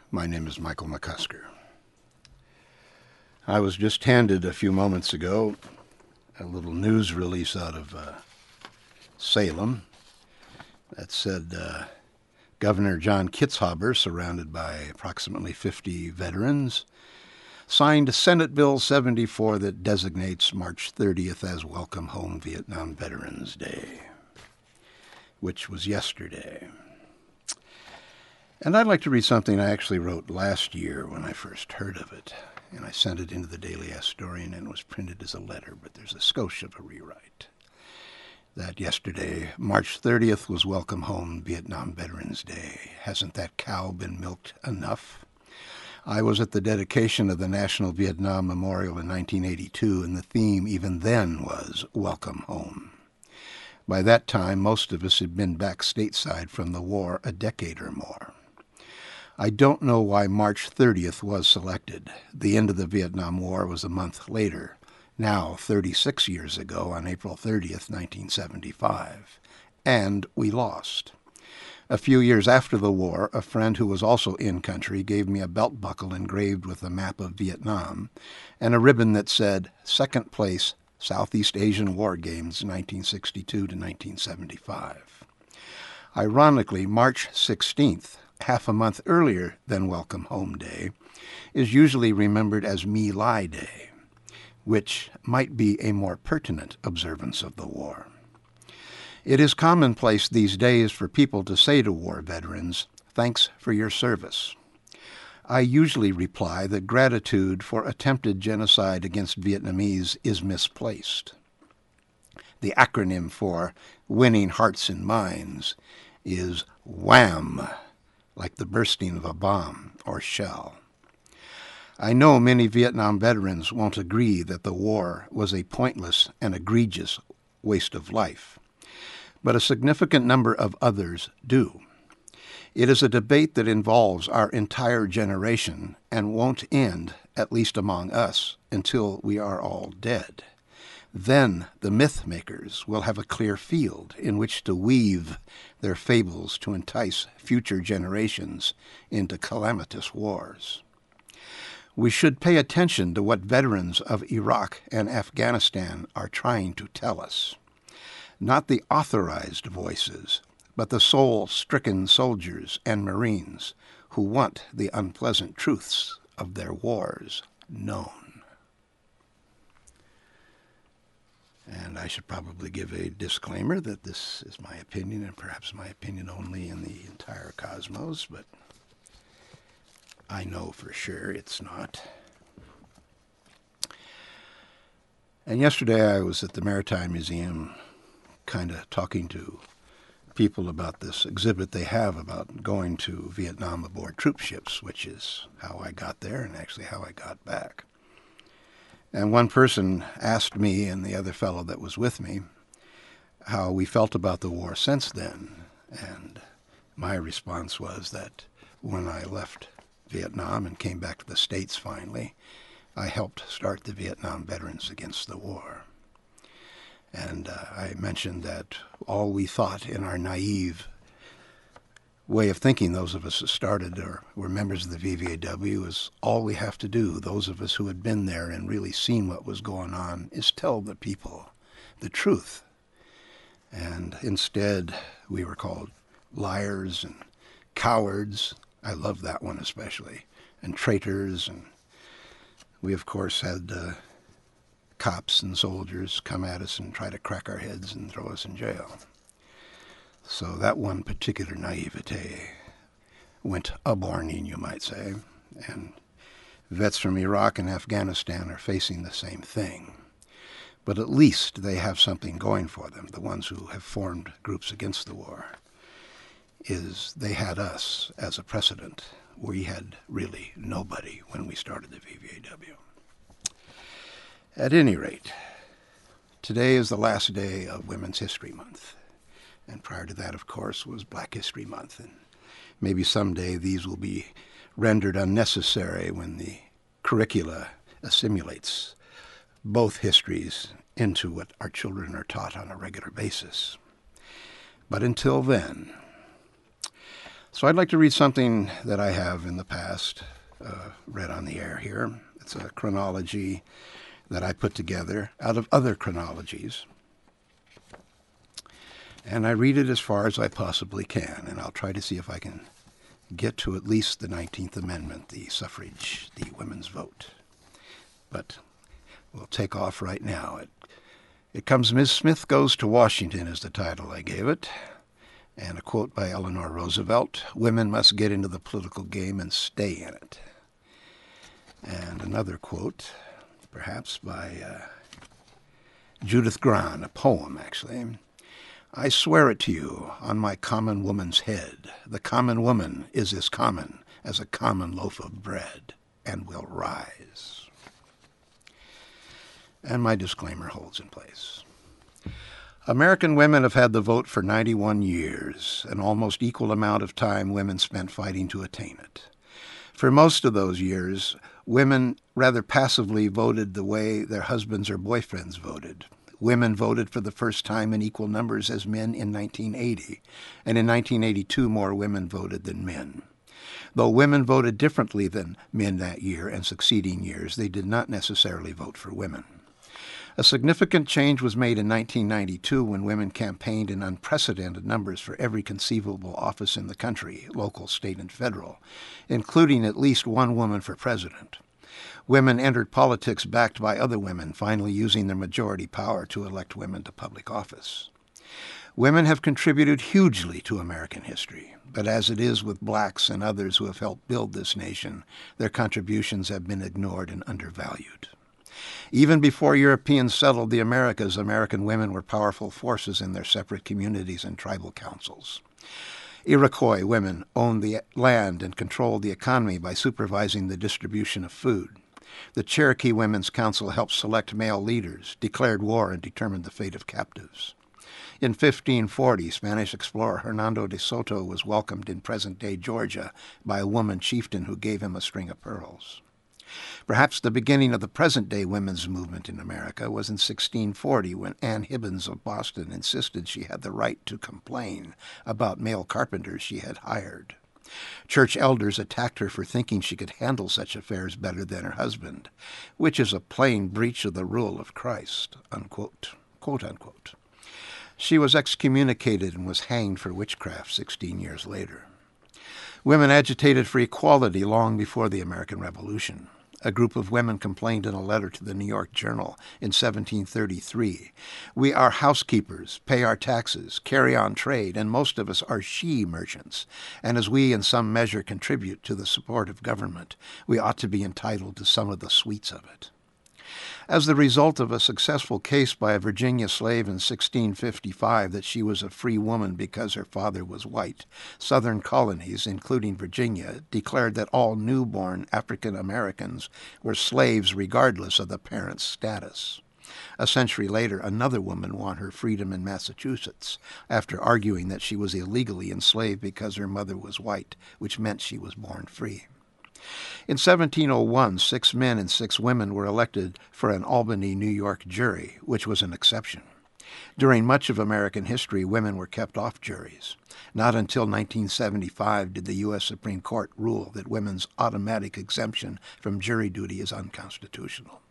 My name is Michael McCusker. I was just handed a few moments ago a little news release out of Salem that said Governor John Kitzhaber, surrounded by approximately 50 veterans, signed Senate Bill 74 that designates March 30th as Welcome Home Vietnam Veterans Day, which was yesterday. And I'd like to read something I actually wrote last year when I first heard of it. And I sent it into the Daily Astorian and it was printed as a letter, but there's a skosh of a rewrite. That yesterday, March 30th, was Welcome Home Vietnam Veterans Day. Hasn't that cow been milked enough? I was at the dedication of the National Vietnam Memorial in 1982, and the theme even then was Welcome Home. By that time, most of us had been back stateside from the war a decade or more. I don't know why March 30th was selected. The end of the Vietnam War was a month later, now 36 years ago on April 30th, 1975. And we lost. A few years after the war, a friend who was also in country gave me a belt buckle engraved with a map of Vietnam and a ribbon that said, Second Place, Southeast Asian War Games, 1962 to 1975. Ironically, March 16th, half a month earlier than Welcome Home Day, is usually remembered as My Lai Day, which might be a more pertinent observance of the war. It is commonplace these days for people to say to war veterans, "Thanks for your service." I usually reply that gratitude for attempted genocide against Vietnamese is misplaced. The acronym for Winning Hearts and Minds is WHAM, like the bursting of a bomb or shell. I know many Vietnam veterans won't agree that the war was a pointless and egregious waste of life, but a significant number of others do. It is a debate that involves our entire generation and won't end, at least among us, until we are all dead. Then the myth makers will have a clear field in which to weave their fables to entice future generations into calamitous wars. We should pay attention to what veterans of Iraq and Afghanistan are trying to tell us. Not the authorized voices, but the soul-stricken soldiers and Marines who want the unpleasant truths of their wars known. And I should probably give a disclaimer that this is my opinion, and perhaps my opinion only in the entire cosmos, but I know for sure it's not. And yesterday I was at the Maritime Museum kind of talking to people about this exhibit they have about going to Vietnam aboard troop ships, which is how I got there and actually how I got back. And one person asked me and the other fellow that was with me how we felt about the war since then. And my response was that when I left Vietnam and came back to the States finally, I helped start the Vietnam Veterans Against the War. And I mentioned that all we thought in our naive way of thinking, those of us that started or were members of the VVAW, is all we have to do, those of us who had been there and really seen what was going on, is tell the people the truth. And instead, we were called liars and cowards. I love that one especially. And traitors. And we, of course, had cops and soldiers come at us and try to crack our heads and throw us in jail. So that one particular naivete went a-borning, you might say, and vets from Iraq and Afghanistan are facing the same thing. But at least they have something going for them, the ones who have formed groups against the war, is they had us as a precedent. We had really nobody when we started the VVAW. At any rate, today is the last day of Women's History Month. And prior to that, of course, was Black History Month. And maybe someday these will be rendered unnecessary when the curricula assimilates both histories into what our children are taught on a regular basis. But until then, So I'd like to read something that I have in the past read on the air here. It's a chronology that I put together out of other chronologies. And I read it as far as I possibly can, and I'll try to see if I can get to at least the 19th Amendment, the suffrage, the women's vote. But we'll take off right now. It comes, Ms. Smith Goes to Washington is the title I gave it, and a quote by Eleanor Roosevelt, "Women must get into the political game and stay in it." And another quote, perhaps by Judith Grahn, a poem actually. "I swear it to you on my common woman's head. The common woman is as common as a common loaf of bread and will rise." And my disclaimer holds in place. American women have had the vote for 91 years, an almost equal amount of time women spent fighting to attain it. For most of those years, women rather passively voted the way their husbands or boyfriends voted. Women voted for the first time in equal numbers as men in 1980, and in 1982 more women voted than men. Though women voted differently than men that year and succeeding years, they did not necessarily vote for women. A significant change was made in 1992 when women campaigned in unprecedented numbers for every conceivable office in the country, local, state, and federal, including at least one woman for president. Women entered politics backed by other women, finally using their majority power to elect women to public office. Women have contributed hugely to American history, but as it is with blacks and others who have helped build this nation, their contributions have been ignored and undervalued. Even before Europeans settled the Americas, American women were powerful forces in their separate communities and tribal councils. Iroquois women owned the land and controlled the economy by supervising the distribution of food. The Cherokee Women's Council helped select male leaders, declared war, and determined the fate of captives. In 1540, Spanish explorer Hernando de Soto was welcomed in present-day Georgia by a woman chieftain who gave him a string of pearls. Perhaps the beginning of the present-day women's movement in America was in 1640 when Anne Hibbins of Boston insisted she had the right to complain about male carpenters she had hired. Church elders attacked her for thinking she could handle such affairs better than her husband, which is a plain breach of the rule of Christ, unquote, quote unquote. She was excommunicated and was hanged for witchcraft 16 years later. Women agitated for equality long before the American Revolution. A group of women complained in a letter to the New York Journal in 1733, "We are housekeepers, pay our taxes, carry on trade, and most of us are she merchants, and as we in some measure contribute to the support of government, we ought to be entitled to some of the sweets of it." As the result of a successful case by a Virginia slave in 1655 that she was a free woman because her father was white, Southern colonies, including Virginia, declared that all newborn African Americans were slaves regardless of the parents' status. A century later, another woman won her freedom in Massachusetts after arguing that she was illegally enslaved because her mother was white, which meant she was born free. In 1701, 6 men and 6 women were elected for an Albany, New York jury, which was an exception. During much of American history, women were kept off juries. Not until 1975 did the U.S. Supreme Court rule that women's automatic exemption from jury duty is unconstitutional.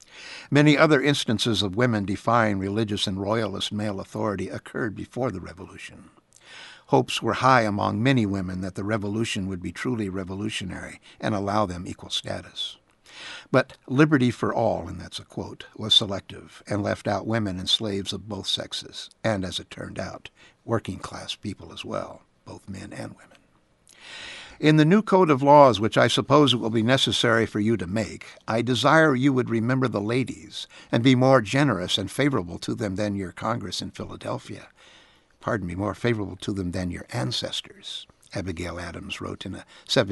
Many other instances of women defying religious and royalist male authority occurred before the Revolution. Hopes were high among many women that the revolution would be truly revolutionary and allow them equal status. But liberty for all, and that's a quote, was selective and left out women and slaves of both sexes, and as it turned out, working-class people as well, both men and women. In the new code of laws, which I suppose it will be necessary for you to make, I desire you would remember the ladies and be more generous and favorable to them than your Congress in Philadelphia. More favorable to them than your ancestors, Abigail Adams wrote in a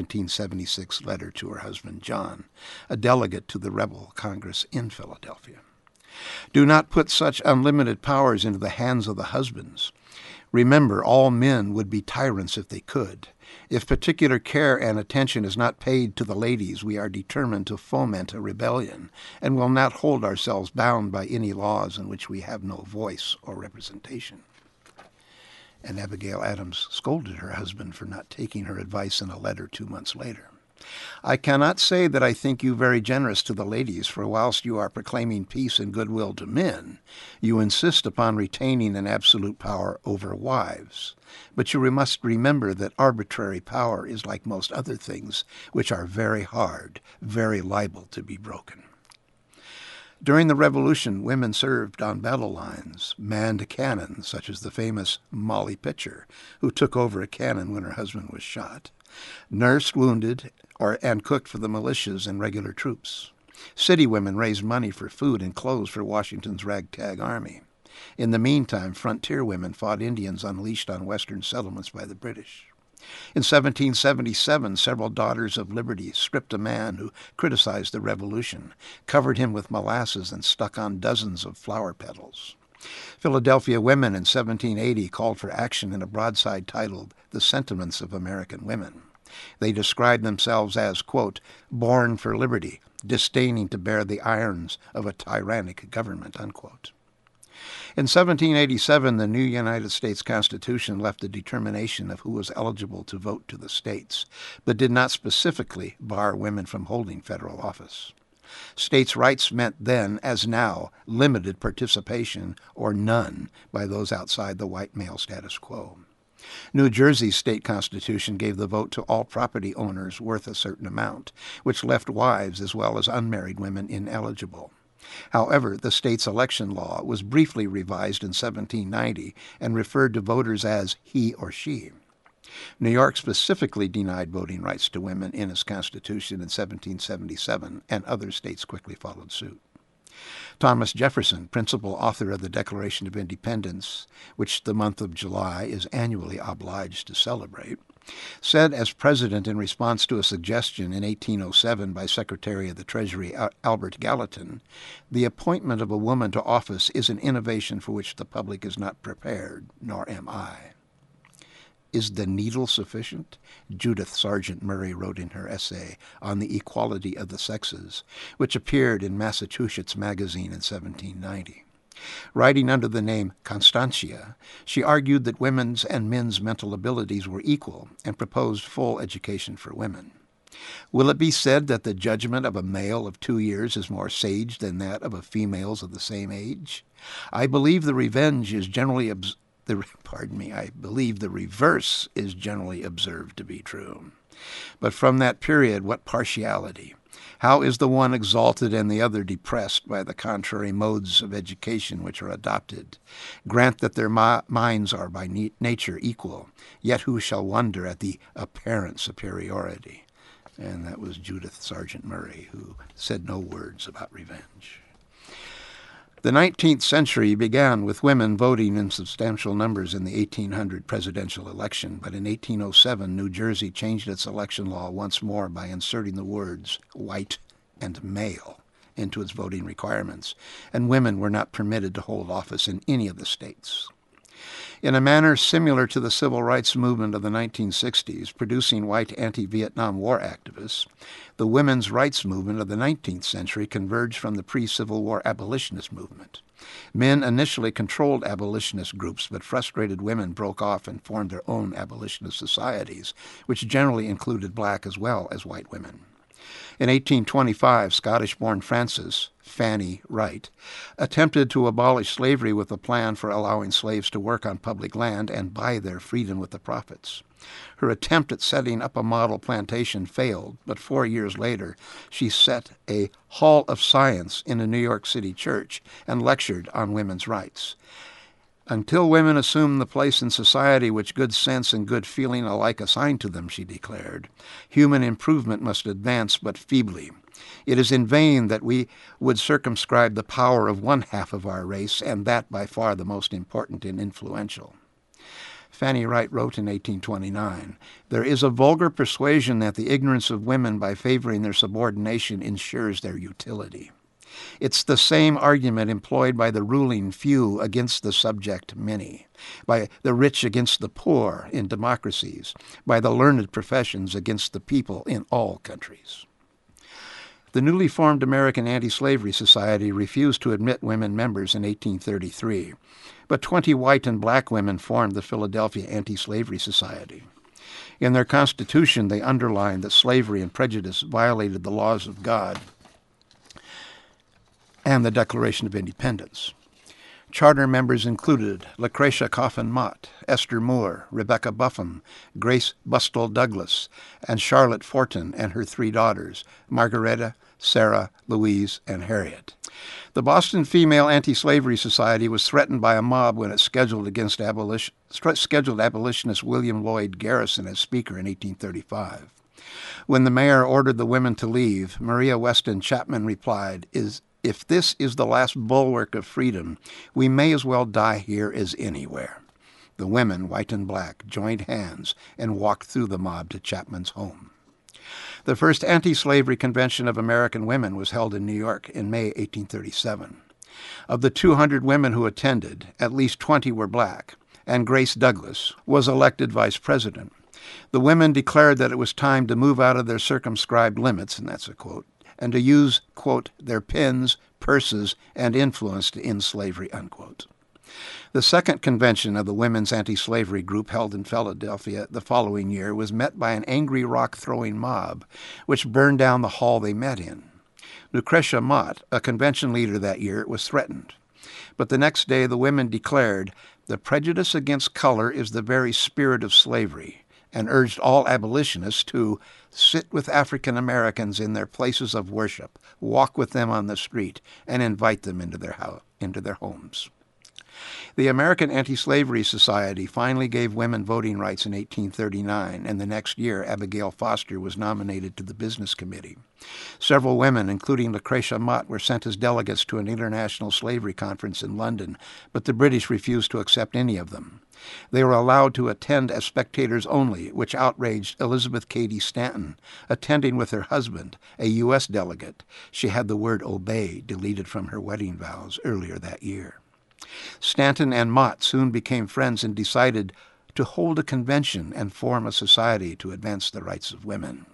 1776 letter to her husband John, a delegate to the rebel Congress in Philadelphia. Do not put such unlimited powers into the hands of the husbands. Remember, all men would be tyrants if they could. If particular care and attention is not paid to the ladies, we are determined to foment a rebellion, and will not hold ourselves bound by any laws in which we have no voice or representation. and Abigail Adams scolded her husband for not taking her advice in a letter 2 months later. I cannot say that I think you very generous to the ladies, for whilst you are proclaiming peace and goodwill to men, you insist upon retaining an absolute power over wives. But you must remember that arbitrary power is like most other things, which are very hard, very liable to be broken. During the Revolution, women served on battle lines, manned cannons, such as the famous Molly Pitcher, who took over a cannon when her husband was shot, nursed wounded, and cooked for the militias and regular troops. City women raised money for food and clothes for Washington's ragtag army. In the meantime, frontier women fought Indians unleashed on western settlements by the British. In 1777, several Daughters of Liberty stripped a man who criticized the Revolution, covered him with molasses, and stuck on dozens of flower petals. Philadelphia women in 1780 called for action in a broadside titled The Sentiments of American Women. They described themselves as, quote, born for liberty, disdaining to bear the irons of a tyrannic government, unquote. In 1787, the new United States Constitution left the determination of who was eligible to vote to the states, but did not specifically bar women from holding federal office. States' rights meant then, as now, limited participation or none by those outside the white male status quo. New Jersey's state constitution gave the vote to all property owners worth a certain amount, which left wives as well as unmarried women ineligible. However, the state's election law was briefly revised in 1790 and referred to voters as he or she. New York specifically denied voting rights to women in its constitution in 1777, and other states quickly followed suit. Thomas Jefferson, principal author of the Declaration of Independence, which the month of July is annually obliged to celebrate, said as president in response to a suggestion in 1807 by Secretary of the Treasury Albert Gallatin, the appointment of a woman to office is an innovation for which the public is not prepared, nor am I. Is the needle sufficient? Judith Sargent Murray wrote in her essay on the equality of the sexes, which appeared in Massachusetts Magazine in 1790. Writing under the name Constantia, she argued that women's and men's mental abilities were equal and proposed full education for women. Will it be said that the judgment of a male of 2 years is more sage than that of a female's of the same age? I believe the reverse is generally observed to be true. But from that period, what partiality? How is the one exalted and the other depressed by the contrary modes of education which are adopted? Grant that their minds are by nature equal, yet who shall wonder at the apparent superiority? And that was Judith Sargent Murray, who said no words about revenge. The 19th century began with women voting in substantial numbers in the 1800 presidential election, but in 1807 New Jersey changed its election law once more by inserting the words white and male into its voting requirements, and women were not permitted to hold office in any of the states. In a manner similar to the civil rights movement of the 1960s, producing white anti-Vietnam War activists, the women's rights movement of the 19th century converged from the pre-Civil War abolitionist movement. Men initially controlled abolitionist groups, but frustrated women broke off and formed their own abolitionist societies, which generally included black as well as white women. In 1825, Scottish-born Frances Fanny Wright attempted to abolish slavery with a plan for allowing slaves to work on public land and buy their freedom with the profits. Her attempt at setting up a model plantation failed, but 4 years later she set a Hall of Science in a New York City church and lectured on women's rights. Until women assume the place in society which good sense and good feeling alike assign to them, she declared, human improvement must advance but feebly. It is in vain that we would circumscribe the power of one half of our race, and that by far the most important and influential. Fanny Wright wrote in 1829, "There is a vulgar persuasion that the ignorance of women by favoring their subordination ensures their utility. It's the same argument employed by the ruling few against the subject many, by the rich against the poor in democracies, by the learned professions against the people in all countries." The newly formed American Anti-Slavery Society refused to admit women members in 1833, but 20 white and black women formed the Philadelphia Anti-Slavery Society. In their constitution, they underlined that slavery and prejudice violated the laws of God and the Declaration of Independence. Charter members included Lucretia Coffin Mott, Esther Moore, Rebecca Buffum, Grace Bustell Douglas, and Charlotte Fortin and her 3 daughters, Margaretta, Sarah, Louise, and Harriet. The Boston Female Anti-Slavery Society was threatened by a mob when it scheduled abolitionist William Lloyd Garrison as speaker in 1835. When the mayor ordered the women to leave, Maria Weston Chapman replied, "If this is the last bulwark of freedom, we may as well die here as anywhere." The women, white and black, joined hands and walked through the mob to Chapman's home. The first anti-slavery convention of American women was held in New York in May 1837. Of the 200 women who attended, at least 20 were black, and Grace Douglas was elected vice president. The women declared that it was time to move out of their circumscribed limits, and that's a quote, and to use, quote, their pens, purses, and influence to end slavery, unquote. The second convention of the Women's Anti-Slavery Group held in Philadelphia the following year was met by an angry rock-throwing mob, which burned down the hall they met in. Lucretia Mott, a convention leader that year, was threatened. But the next day the women declared, "The prejudice against color is the very spirit of slavery," and urged all abolitionists to sit with African Americans in their places of worship, walk with them on the street, and invite them into their homes. The American Anti-Slavery Society finally gave women voting rights in 1839, and the next year Abigail Foster was nominated to the Business Committee. Several women, including Lucretia Mott, were sent as delegates to an international slavery conference in London, but the British refused to accept any of them. They were allowed to attend as spectators only, which outraged Elizabeth Cady Stanton, attending with her husband, a U.S. delegate. She had the word obey deleted from her wedding vows earlier that year. Stanton and Mott soon became friends and decided to hold a convention and form a society to advance the rights of women.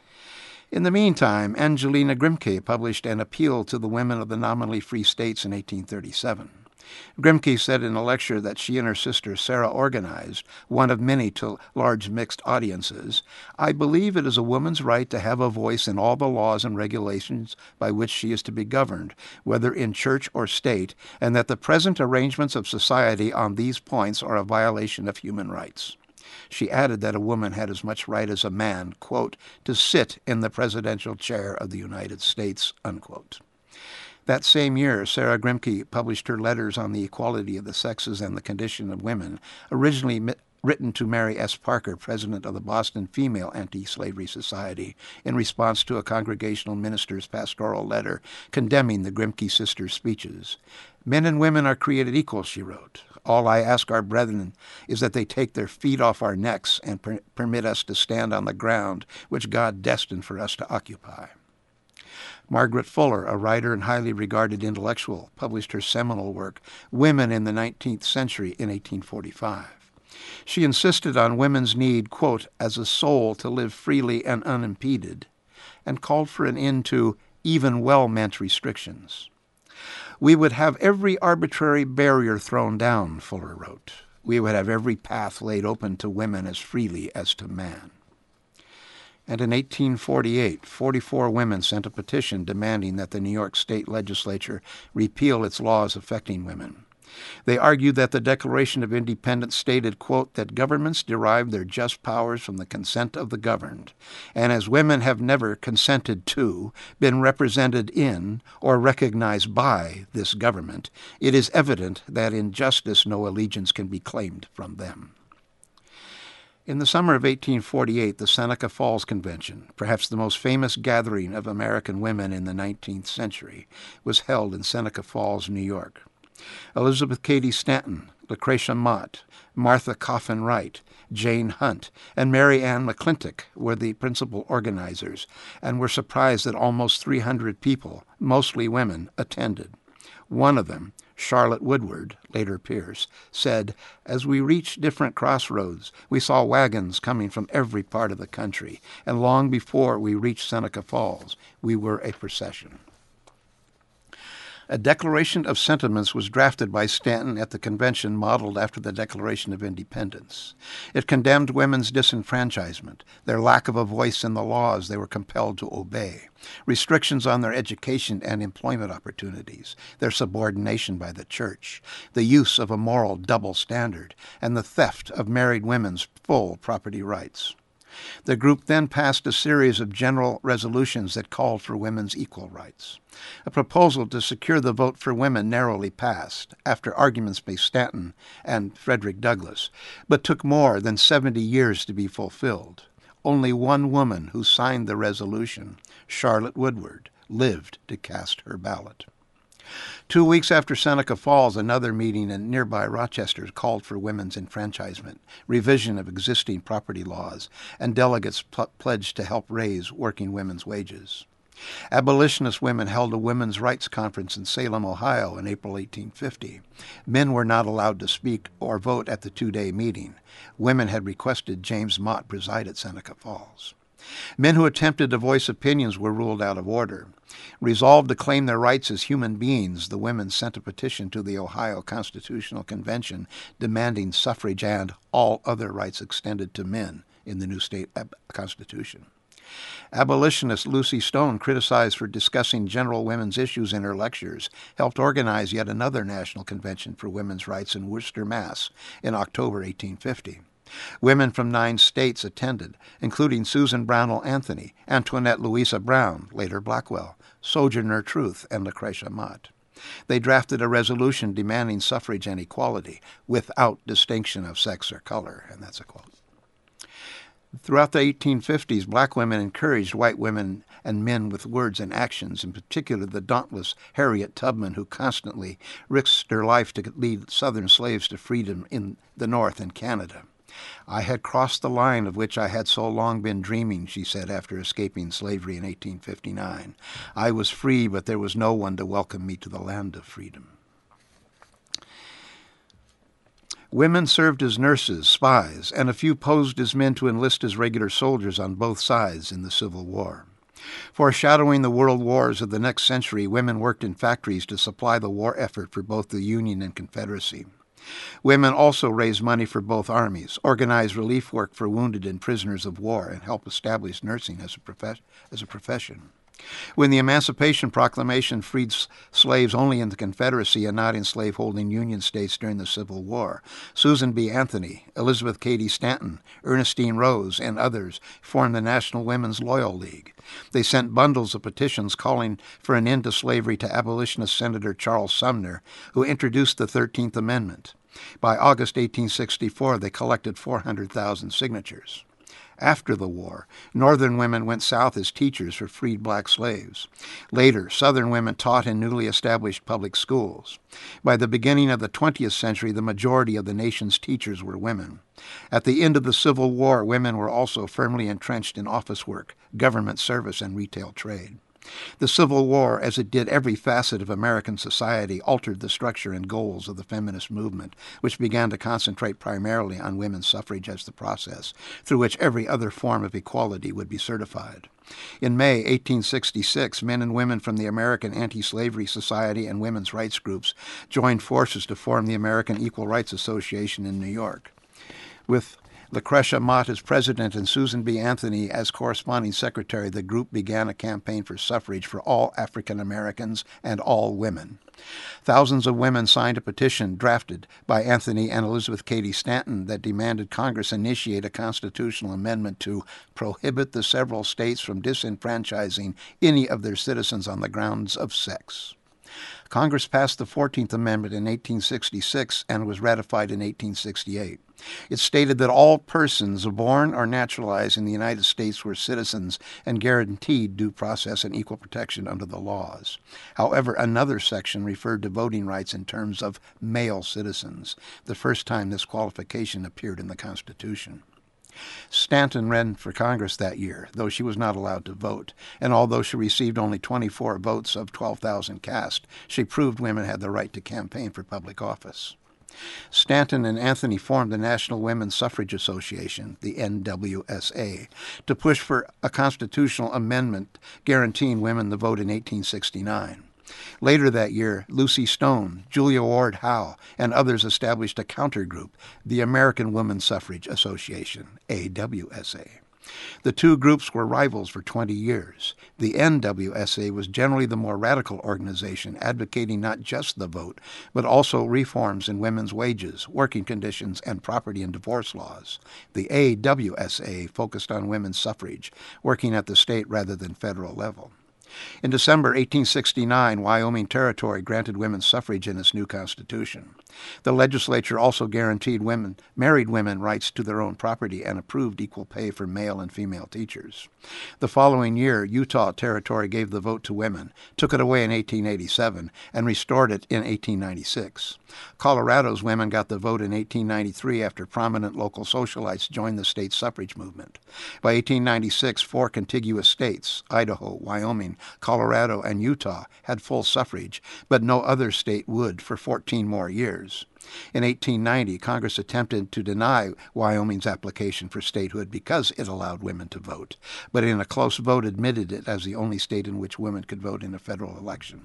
In the meantime, Angelina Grimke published an appeal to the women of the nominally free states in 1837. Grimke said in a lecture that she and her sister Sarah organized, one of many to large mixed audiences, "I believe it is a woman's right to have a voice in all the laws and regulations by which she is to be governed, whether in church or state, and that the present arrangements of society on these points are a violation of human rights." She added that a woman had as much right as a man, quote, "to sit in the presidential chair of the United States," unquote. That same year, Sarah Grimke published her Letters on the Equality of the Sexes and the Condition of Women, originally written to Mary S. Parker, president of the Boston Female Anti-Slavery Society, in response to a Congregational minister's pastoral letter condemning the Grimke sisters' speeches. "Men and women are created equal," she wrote. "All I ask our brethren is that they take their feet off our necks and permit us to stand on the ground which God destined for us to occupy." Margaret Fuller, a writer and highly regarded intellectual, published her seminal work, Women in the 19th Century, in 1845. She insisted on women's need, quote, as a soul to live freely and unimpeded, and called for an end to even well-meant restrictions. "We would have every arbitrary barrier thrown down," Fuller wrote. "We would have every path laid open to women as freely as to man." And in 1848, 44 women sent a petition demanding that the New York State Legislature repeal its laws affecting women. They argued that the Declaration of Independence stated, quote, that governments derive their just powers from the consent of the governed, and as women have never consented to, been represented in, or recognized by this government, it is evident that in justice no allegiance can be claimed from them. In the summer of 1848, the Seneca Falls Convention, perhaps the most famous gathering of American women in the 19th century, was held in Seneca Falls, New York. Elizabeth Cady Stanton, Lucretia Mott, Martha Coffin Wright, Jane Hunt, and Mary Ann McClintock were the principal organizers, and were surprised that almost 300 people, mostly women, attended. One of them, Charlotte Woodward, later Pierce, said, "As we reached different crossroads, we saw wagons coming from every part of the country, and long before we reached Seneca Falls, we were a procession." A Declaration of Sentiments was drafted by Stanton at the convention modeled after the Declaration of Independence. It condemned women's disenfranchisement, their lack of a voice in the laws they were compelled to obey, restrictions on their education and employment opportunities, their subordination by the church, the use of a moral double standard, and the theft of married women's full property rights. The group then passed a series of general resolutions that called for women's equal rights. A proposal to secure the vote for women narrowly passed, after arguments by Stanton and Frederick Douglass, but took more than 70 years to be fulfilled. Only one woman who signed the resolution, Charlotte Woodward, lived to cast her ballot. 2 weeks after Seneca Falls, another meeting in nearby Rochester called for women's enfranchisement, revision of existing property laws, and delegates pledged to help raise working women's wages. Abolitionist women held a women's rights conference in Salem, Ohio in April 1850. Men were not allowed to speak or vote at the two-day meeting. Women had requested James Mott preside at Seneca Falls. Men who attempted to voice opinions were ruled out of order. Resolved to claim their rights as human beings, the women sent a petition to the Ohio Constitutional Convention demanding suffrage and all other rights extended to men in the new state constitution. Abolitionist Lucy Stone, criticized for discussing general women's issues in her lectures, helped organize yet another national convention for women's rights in Worcester, Mass. In October 1850. Women from 9 states attended, including Susan Brownell Anthony, Antoinette Louisa Brown, later Blackwell, Sojourner Truth, and Lucretia Mott. They drafted a resolution demanding suffrage and equality without distinction of sex or color, and that's a quote. Throughout the 1850s, black women encouraged white women and men with words and actions, in particular the dauntless Harriet Tubman, who constantly risked her life to lead Southern slaves to freedom in the North and Canada. "I had crossed the line of which I had so long been dreaming," she said after escaping slavery in 1859. "I was free, but there was no one to welcome me to the land of freedom." Women served as nurses, spies, and a few posed as men to enlist as regular soldiers on both sides in the Civil War. Foreshadowing the world wars of the next century, women worked in factories to supply the war effort for both the Union and Confederacy. Women also raised money for both armies, organized relief work for wounded and prisoners of war, and helped establish nursing as a profession. When the Emancipation Proclamation freed slaves only in the Confederacy and not in slaveholding Union states during the Civil War, Susan B. Anthony, Elizabeth Cady Stanton, Ernestine Rose, and others formed the National Women's Loyal League. They sent bundles of petitions calling for an end to slavery to abolitionist Senator Charles Sumner, who introduced the 13th Amendment. By August 1864, they collected 400,000 signatures. After the war, Northern women went south as teachers for freed black slaves. Later, Southern women taught in newly established public schools. By the beginning of the 20th century, the majority of the nation's teachers were women. At the end of the Civil War, women were also firmly entrenched in office work, government service, and retail trade. The Civil War, as it did every facet of American society, altered the structure and goals of the feminist movement, which began to concentrate primarily on women's suffrage as the process through which every other form of equality would be certified. In May 1866, men and women from the American Anti-Slavery Society and women's rights groups joined forces to form the American Equal Rights Association in New York. With Lucretia Mott as president and Susan B. Anthony as corresponding secretary, the group began a campaign for suffrage for all African Americans and all women. Thousands of women signed a petition drafted by Anthony and Elizabeth Cady Stanton that demanded Congress initiate a constitutional amendment to prohibit the several states from disenfranchising any of their citizens on the grounds of sex. Congress passed the 14th Amendment in 1866 and was ratified in 1868. It stated that all persons born or naturalized in the United States were citizens and guaranteed due process and equal protection under the laws. However, another section referred to voting rights in terms of male citizens, the first time this qualification appeared in the Constitution. Stanton ran for Congress that year, though she was not allowed to vote, and although she received only 24 votes of 12,000 cast, she proved women had the right to campaign for public office. Stanton and Anthony formed the National Women's Suffrage Association, the NWSA, to push for a constitutional amendment guaranteeing women the vote in 1869. Later that year, Lucy Stone, Julia Ward Howe, and others established a countergroup, the American Women's Suffrage Association, AWSA. The two groups were rivals for 20 years. The NWSA was generally the more radical organization, advocating not just the vote, but also reforms in women's wages, working conditions, and property and divorce laws. The AWSA focused on women's suffrage, working at the state rather than federal level. In December 1869, Wyoming Territory granted women's suffrage in its new constitution. The legislature also guaranteed married women rights to their own property and approved equal pay for male and female teachers. The following year, Utah Territory gave the vote to women, took it away in 1887, and restored it in 1896. Colorado's women got the vote in 1893 after prominent local socialites joined the state suffrage movement. By 1896, 4 contiguous states, Idaho, Wyoming, Colorado, and Utah, had full suffrage, but no other state would for 14 more years. In 1890, Congress attempted to deny Wyoming's application for statehood because it allowed women to vote, but in a close vote admitted it as the only state in which women could vote in a federal election.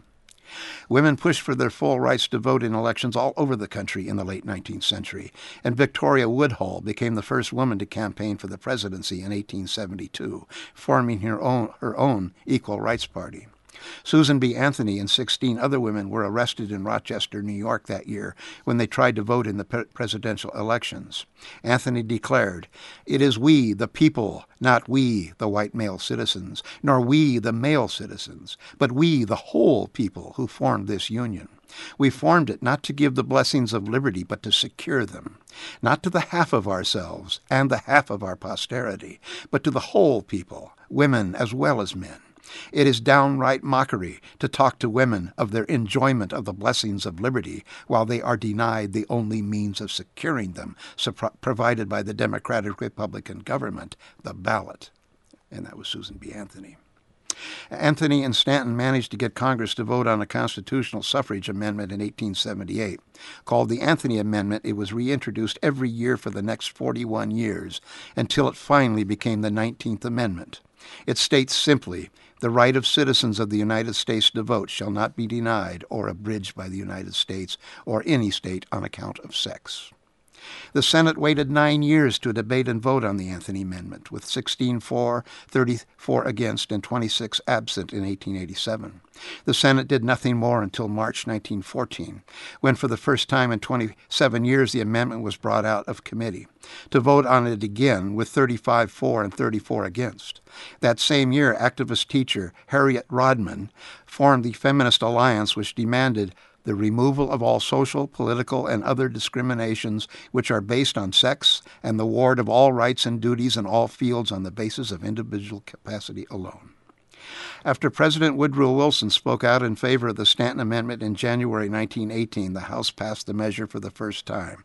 Women pushed for their full rights to vote in elections all over the country in the late 19th century, and Victoria Woodhull became the first woman to campaign for the presidency in 1872, forming her own Equal Rights Party. Susan B. Anthony and 16 other women were arrested in Rochester, New York that year when they tried to vote in the presidential elections. Anthony declared, "It is we, the people, not we, the white male citizens, nor we, the male citizens, but we, the whole people, who formed this union. We formed it not to give the blessings of liberty, but to secure them, not to the half of ourselves and the half of our posterity, but to the whole people, women as well as men. It is downright mockery to talk to women of their enjoyment of the blessings of liberty while they are denied the only means of securing them provided by the Democratic Republican government, the ballot." And that was Susan B. Anthony. Anthony and Stanton managed to get Congress to vote on a constitutional suffrage amendment in 1878. Called the Anthony Amendment, it was reintroduced every year for the next 41 years until it finally became the 19th Amendment. It states simply, "The right of citizens of the United States to vote shall not be denied or abridged by the United States or any state on account of sex." The Senate waited 9 years to debate and vote on the Anthony Amendment, with 16 for, 34 against, and 26 absent in 1887. The Senate did nothing more until March 1914, when for the first time in 27 years the amendment was brought out of committee, to vote on it again with 35 for and 34 against. That same year, activist teacher Harriet Rodman formed the Feminist Alliance, which demanded the removal of all social, political, and other discriminations which are based on sex, and the award of all rights and duties in all fields on the basis of individual capacity alone. After President Woodrow Wilson spoke out in favor of the Stanton Amendment in January 1918, the House passed the measure for the first time,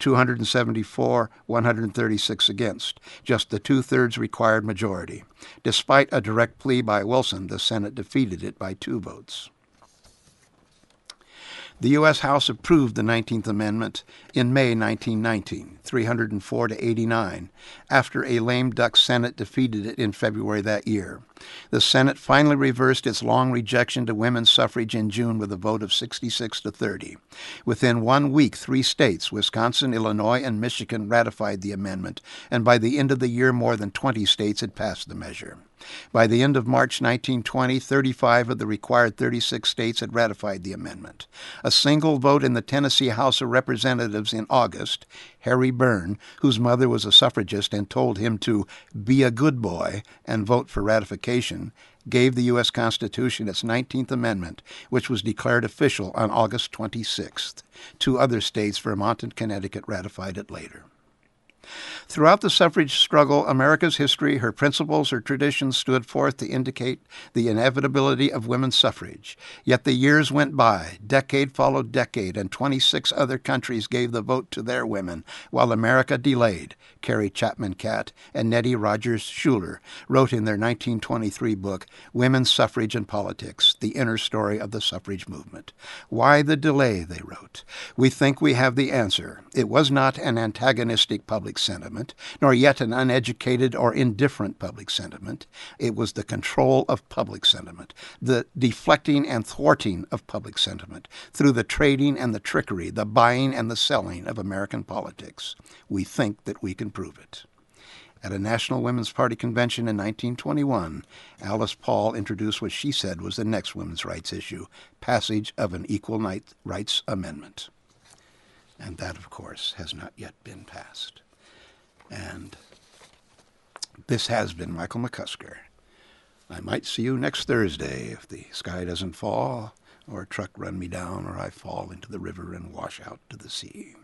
274, 136 against, just the two-thirds required majority. Despite a direct plea by Wilson, the Senate defeated it by 2 votes. The U.S. House approved the 19th Amendment in May 1919, 304 to 89, after a lame duck Senate defeated it in February that year. The Senate finally reversed its long rejection to women's suffrage in June with a vote of 66 to 30. Within 1 week, 3 states, Wisconsin, Illinois, and Michigan, ratified the amendment, and by the end of the year, more than 20 states had passed the measure. By the end of March 1920, 35 of the required 36 states had ratified the amendment. A single vote in the Tennessee House of Representatives in August, Harry Byrne, whose mother was a suffragist and told him to be a good boy and vote for ratification, gave the U.S. Constitution its 19th Amendment, which was declared official on August 26th. 2 other states, Vermont and Connecticut, ratified it later. Throughout the suffrage struggle, America's history, her principles, her traditions stood forth to indicate the inevitability of women's suffrage. Yet the years went by, decade followed decade, and 26 other countries gave the vote to their women, while America delayed. Carrie Chapman Catt and Nettie Rogers Schuler wrote in their 1923 book, Women's Suffrage and Politics, The Inner Story of the Suffrage Movement. Why the delay, they wrote. We think we have the answer. It was not an antagonistic public sentiment, nor yet an uneducated or indifferent public sentiment. It was the control of public sentiment, the deflecting and thwarting of public sentiment, through the trading and the trickery, the buying and the selling of American politics. We think that we can prove it. At a National Women's Party convention in 1921, Alice Paul introduced what she said was the next women's rights issue, passage of an Equal Rights Amendment. And that, of course, has not yet been passed. And this has been Michael McCusker. I might see you next Thursday if the sky doesn't fall, or a truck run me down, or I fall into the river and wash out to the sea.